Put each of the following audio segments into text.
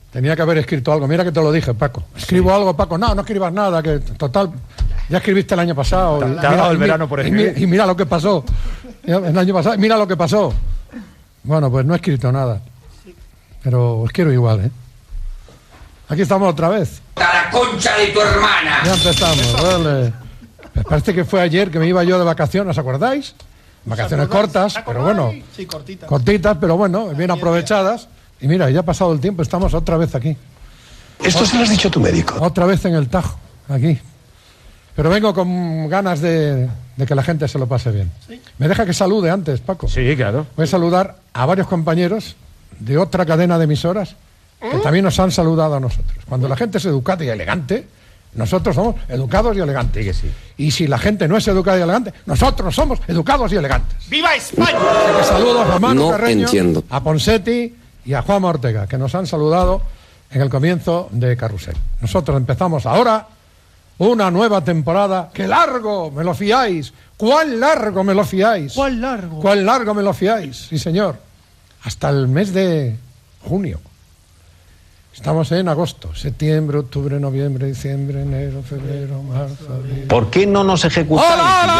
Tenía que haber escrito algo. Mira que te lo dije, Paco. Escribo algo, Paco. No escribas nada, que total, ya escribiste el año pasado. Te ha dado el verano por escribir. Y mira lo que pasó. El año pasado, mira lo que pasó. Bueno, pues no he escrito nada. Pero os quiero igual, ¿eh? Aquí estamos otra vez. ¡A la concha de tu hermana! Ya empezamos, vale. Me parece que fue ayer que me iba yo de vacaciones, ¿os acordáis? Vacaciones cortas, pero bueno. Sí, cortitas. Cortitas, pero bueno, bien aprovechadas. Y mira, ya ha pasado el tiempo, estamos otra vez aquí. Esto se lo has dicho a tu médico. Otra vez en el Tajo, aquí. Pero vengo con ganas de que la gente se lo pase bien. ¿Sí? ¿Me deja que salude antes, Paco? Sí, claro. Voy a saludar a varios compañeros de otra cadena de emisoras que también nos han saludado a nosotros. Cuando la gente es educada y elegante, nosotros somos educados y elegantes. Sí que sí. Y si la gente no es educada y elegante, nosotros somos educados y elegantes. ¡Viva España! Así que saludos a Manu Carreño, entiendo. a Ponseti y a Juanma Ortega, que nos han saludado en el comienzo de Carrusel. Nosotros empezamos ahora una nueva temporada. ¡Qué largo! ¿Me lo fiáis? ¿Cuán largo me lo fiáis? ¿Cuál largo? ¿Cuán largo me lo fiáis? Sí, señor. Hasta el mes de junio. Estamos en agosto, septiembre, octubre, noviembre, diciembre, enero, febrero, marzo, abril. ¿Por qué no nos ejecutáis y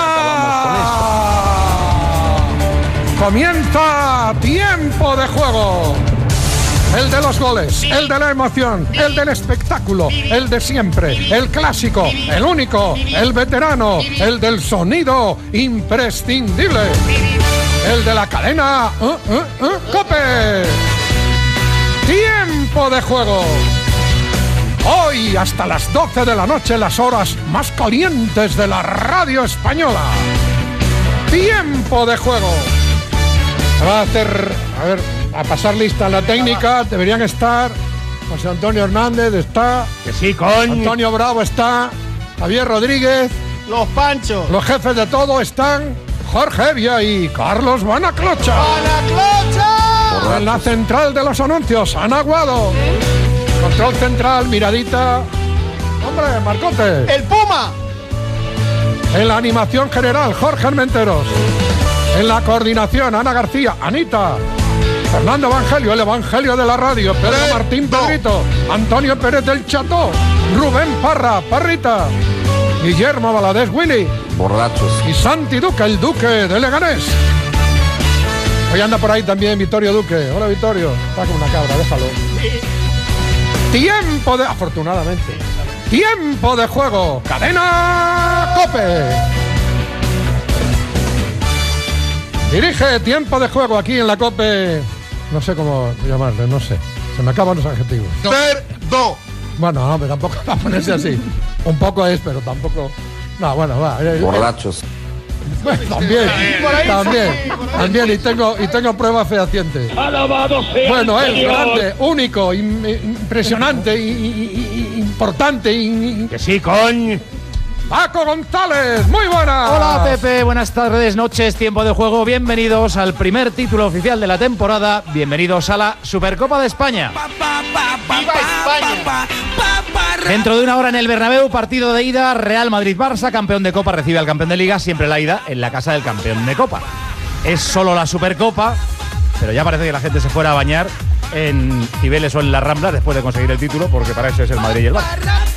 ya acabamos con esto? Comienza tiempo de juego. El de los goles, el de la emoción, el del espectáculo, el de siempre, el clásico, el único, el veterano, el del sonido imprescindible, el de la cadena COPE. Tiempo de juego. Hoy hasta las 12 de la noche, las horas más calientes de la radio española. Tiempo de juego. Se va a hacer, a pasar lista en la técnica. Deberían estar José Antonio Hernández, está. Que sí, coño. Antonio Bravo está. Javier Rodríguez. Los Panchos. Los jefes de todo están. Jorge Evia y Carlos Banaclocha. ¡Banaclocha! En la central de los anuncios, Ana Aguado. Control central, miradita. Hombre, Marcote. ¡El Puma! En la animación general, Jorge Armenteros. En la coordinación, Ana García, Anita. Fernando Evangelio, el Evangelio de la radio. Pedro Martín Pedrito. Antonio Pérez del Cható. Rubén Parra, Parrita. Guillermo Valadez, Willy. Borrachos. Y Santi Duque, el Duque de Leganés. Hoy anda por ahí también Vittorio Duque. Hola, Vittorio. Está como una cabra, déjalo. Tiempo de... Afortunadamente. Tiempo de juego. Cadena COPE. Dirige Tiempo de juego aquí en la COPE. No sé cómo llamarle, no sé. Se me acaban los adjetivos. Cerdo. Bueno, no, pero tampoco va a ponerse así. Un poco es, pero tampoco... No, bueno, va. Borrachos. Bueno, también, y tengo pruebas fehacientes. ¡Alabado sea! Bueno, es grande, único, impresionante, importante. Que sí, coño. Paco González, muy buenas. Hola Pepe, buenas tardes, noches, tiempo de juego. Bienvenidos al primer título oficial de la temporada. Bienvenidos a la Supercopa de España. ¡Viva España! Dentro de una hora en el Bernabéu, partido de ida, Real Madrid-Barça, campeón de Copa recibe al campeón de Liga, siempre la ida en la casa del campeón de Copa. Es solo la Supercopa, pero ya parece que la gente se fuera a bañar en Cibeles o en la Rambla después de conseguir el título, porque para eso es el Madrid y el Barça.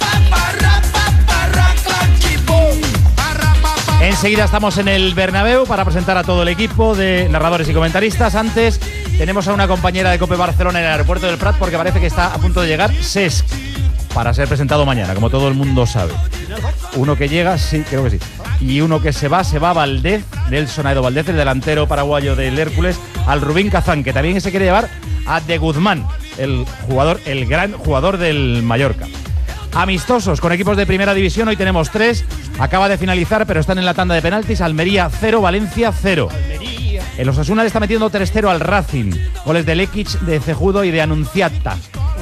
Enseguida estamos en el Bernabéu para presentar a todo el equipo de narradores y comentaristas. Antes tenemos a una compañera de COPE Barcelona en el aeropuerto del Prat porque parece que está a punto de llegar Cesc para ser presentado mañana, como todo el mundo sabe. Uno que llega, sí, creo que sí. Y uno que se va Valdez, Nelson Aedo Valdez, el delantero paraguayo del Hércules, al Rubín Kazán, que también se quiere llevar a De Guzmán, el gran jugador del Mallorca. Amistosos con equipos de primera división, hoy tenemos 3. Acaba de finalizar, pero están en la tanda de penaltis. Almería 0, Valencia 0. El Osasuna le está metiendo 3-0 al Racing. Goles de Lekic, de Cejudo y de Anunciata.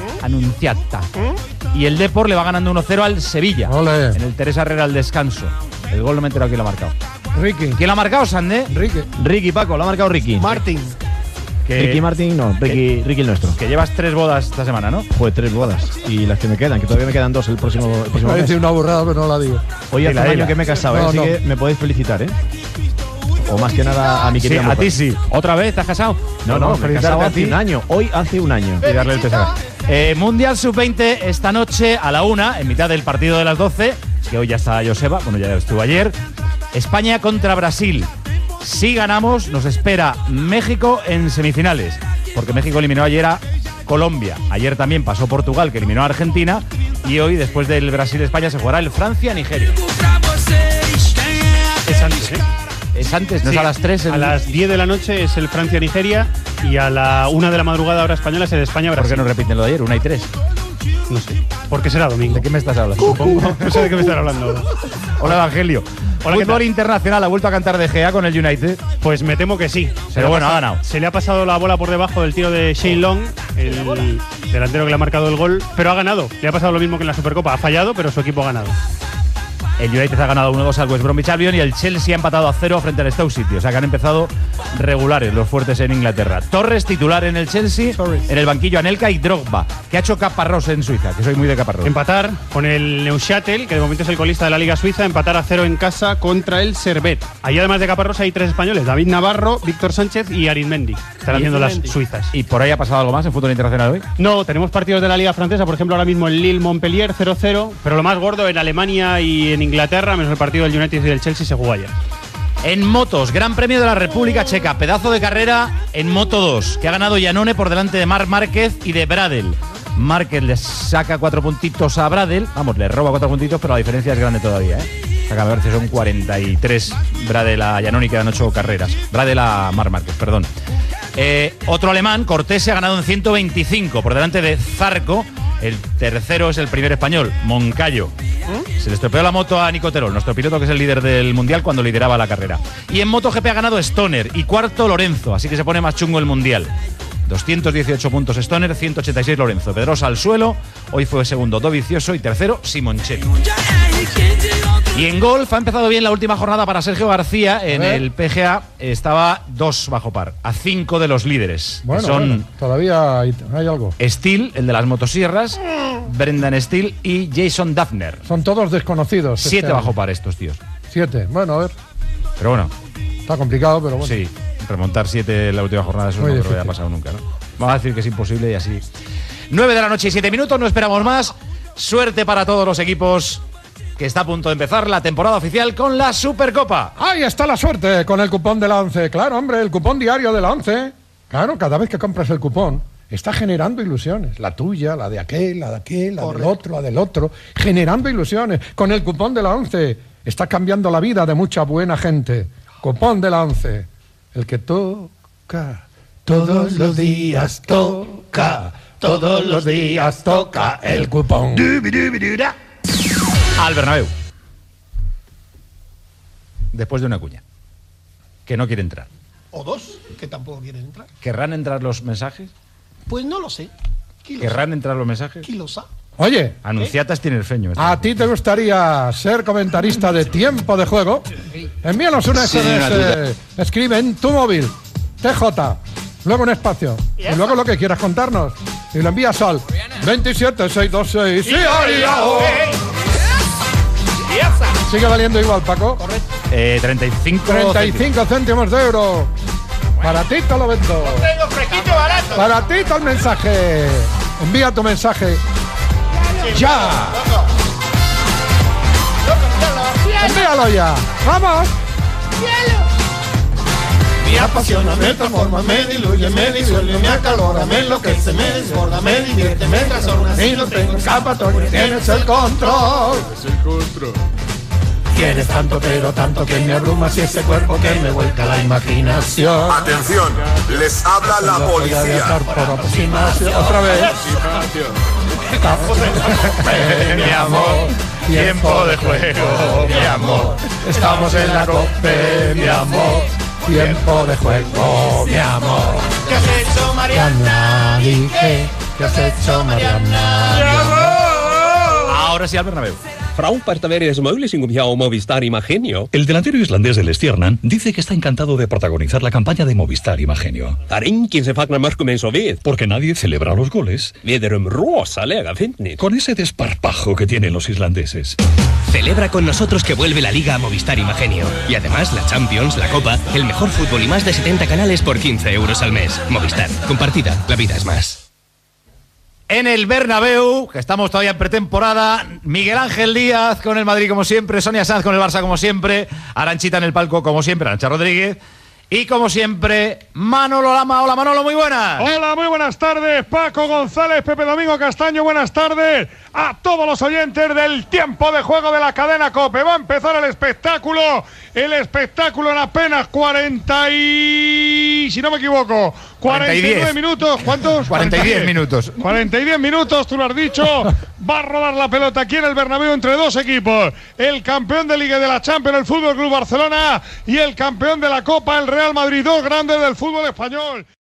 Y el Depor le va ganando 1-0 al Sevilla. Olé. En el Teresa Herrera al descanso. El gol no me he enterado quién lo ha marcado. Ricky. ¿Quién lo ha marcado, Sandé? Ricky, Paco, lo ha marcado Ricky. Martín. Ricky Martín, no, Ricky el nuestro. Que llevas 3 bodas esta semana, ¿no? Fue 3 bodas. Y las que me quedan, que todavía me quedan 2 el próximo Me mes. parece una burrada, pero no la digo. Hoy hace un año que me he casado, No, así no. que me podéis felicitar, ¿eh? O más que nada a mi Sí, querida a mujer. ti sí. ¿Otra vez te has casado? No, me he casado felicitarte a hace ti un año. Hoy hace un año. y darle el pesaje. Mundial Sub-20 esta noche a la 1, en mitad del partido de las 12, que hoy ya está Joseba, bueno, ya estuvo ayer. España contra Brasil. Si ganamos, nos espera México en semifinales, porque México eliminó ayer a Colombia. Ayer también pasó Portugal, que eliminó a Argentina, y hoy, después del Brasil-España, se jugará el Francia-Nigeria. Es antes, ¿eh? Es antes, ¿no es a las 3? A las 10 de la noche es el Francia-Nigeria y a la 1 de la madrugada hora española es el España-Brasil. ¿Por qué no repiten lo de ayer? 1 y 3. No sé. ¿Por qué será domingo? ¿De qué me estás hablando? Supongo. No sé de qué me estás hablando. Hola, Evangelio. Hola, ¿qué Fútbol tal? internacional, ¿ha vuelto a cantar De Gea con el United? Pues me temo que sí. Pero bueno, ha ganado. Se le ha pasado la bola por debajo del tiro de Shane Long, el delantero que le ha marcado el gol, pero ha ganado. Le ha pasado lo mismo que en la Supercopa. Ha fallado, pero su equipo ha ganado. El United ha ganado 1-2 al West Bromwich Albion y el Chelsea ha empatado a 0 frente al Stoke City. O sea que han empezado regulares los fuertes en Inglaterra. Torres titular en el Chelsea, en el banquillo Anelka y Drogba, que ha hecho Caparrós en Suiza, que soy muy de Caparrós. Empatar con el Neuchâtel, que de momento es el colista de la Liga Suiza, empatar a 0 en casa contra el Servette. Ahí además de Caparrós hay 3 españoles, David Navarro, Víctor Sánchez y Arizmendi. Están haciendo las suizas. ¿Y por ahí ha pasado algo más en fútbol internacional hoy? No, tenemos partidos de la Liga Francesa, por ejemplo ahora mismo el Lille-Montpellier 0-0, pero lo más gordo en Alemania y en Inglaterra, menos el partido del United y del Chelsea, se jugó ayer. En motos, Gran Premio de la República Checa, pedazo de carrera en Moto 2, que ha ganado Iannone por delante de Marc Márquez y de Bradel. Márquez le saca 4 puntitos a Bradel, vamos, le roba 4 puntitos, pero la diferencia es grande todavía, ¿eh? Saca, me parece, son 43 Bradel a Iannone y quedan 8 carreras. Bradel a Marc Márquez, perdón. Otro alemán, Cortés, se ha ganado en 125 por delante de Zarco. El tercero es el primer español, Moncayo. Se le estropeó la moto a Nico Terol, nuestro piloto que es el líder del Mundial cuando lideraba la carrera. Y en MotoGP ha ganado Stoner y cuarto Lorenzo, así que se pone más chungo el Mundial. 218 puntos Stoner, 186 Lorenzo. Pedrosa al suelo, hoy fue segundo Dovizioso y tercero Simoncelli. Y en golf ha empezado bien la última jornada para Sergio García. En el PGA estaba 2 bajo par, a 5 de los líderes. Bueno, que son bueno, todavía hay algo. Steele, el de las motosierras, Brendan Steele y Jason Duffner. Son todos desconocidos. 7 bajo par estos tíos. 7, bueno, a ver. Pero bueno. Está complicado, pero bueno. Sí, remontar 7 en la última jornada, eso no creo que haya pasado nunca, ¿no? Vamos a decir que es imposible y así. 9 de la noche y 7 minutos, no esperamos más. Suerte para todos los equipos, que está a punto de empezar la temporada oficial con la Supercopa. Ahí está la suerte con el cupón de la 11. Claro, hombre, el cupón diario de la 11. Claro, cada vez que compras el cupón, está generando ilusiones. La tuya, la de aquel, la del otro, la del otro. Generando ilusiones. Con el cupón de la 11 está cambiando la vida de mucha buena gente. Cupón de la 11. El que toca, todos los días toca, todos los días toca el cupón. Al Bernabéu. Después de una cuña. Que no quiere entrar. O 2, que tampoco quieren entrar. ¿Querrán entrar los mensajes? Pues no lo sé. ¿Querrán entrar los mensajes? ¿Quién lo sabe? Oye, Anunciatas tiene el feño. ¿a ti te gustaría ser comentarista de Tiempo de Juego? Envíanos una SMS. Escribe en tu móvil TJ, luego un espacio y luego lo que quieras contarnos y lo envías al 27626. ¡Sí, sigue valiendo igual, Paco. 35 céntimos de euro. Para ti te lo vendo. Tengo fresquito barato. Para ti todo el mensaje. Envía tu mensaje ya. Envíalo ya. ¡Vamos! Me apasiona, me transforma, me diluye, me disuelve, me acalora, me enloquece, me desborda, me divierte, me trastorna. Si no tengo escapatoria, tienes el control. Tienes tanto, pero tanto que me abrumas y ese cuerpo que me vuelca la imaginación. Atención, les habla la No voy a policía. dejar por aproximación. Otra vez. Mi amor, tiempo de juego, mi amor. Estamos en la COPE, mi amor. Tiempo de juego, mi amor. ¿Qué has hecho, Mariana? Dije, ¿qué has hecho, Mariana? Ahora sí al Bernabéu. Fráupartaver es möjligt via Movistar Imagenio. El delantero islandés del Stjernan dice que está encantado de protagonizar la campaña de Movistar Imagenio. Ingen se fagnar mörkum eins og við. Porque nadie celebra los goles. Við erum rosalega fyndnir. Con ese desparpajo que tienen los islandeses. Celebra con nosotros que vuelve la Liga a Movistar Imagenio. Y además la Champions, la Copa, el mejor fútbol y más de 70 canales por 15 euros al mes. Movistar. Compartida. La vida es más. en el Bernabéu, que estamos todavía en pretemporada. Miguel Ángel Díaz con el Madrid como siempre, Sonia Sanz con el Barça como siempre, Aranchita en el palco como siempre, Arancha Rodríguez. Y como siempre, Manolo Lama. Hola Manolo, muy buenas. Hola, muy buenas tardes. Paco González, Pepe Domingo Castaño, buenas tardes a todos los oyentes del tiempo de juego de la cadena COPE. Va a empezar el espectáculo en apenas 40 y... si no me equivoco, 49 minutos. ¿Cuántos? 40 y 10 minutos. 40 y 10 minutos, tú lo has dicho. Va a rodar la pelota aquí en el Bernabéu entre dos equipos. El campeón de Liga y de la Champions, el Fútbol Club Barcelona, y el campeón de la Copa, el Real Madrid. Dos grandes del fútbol español.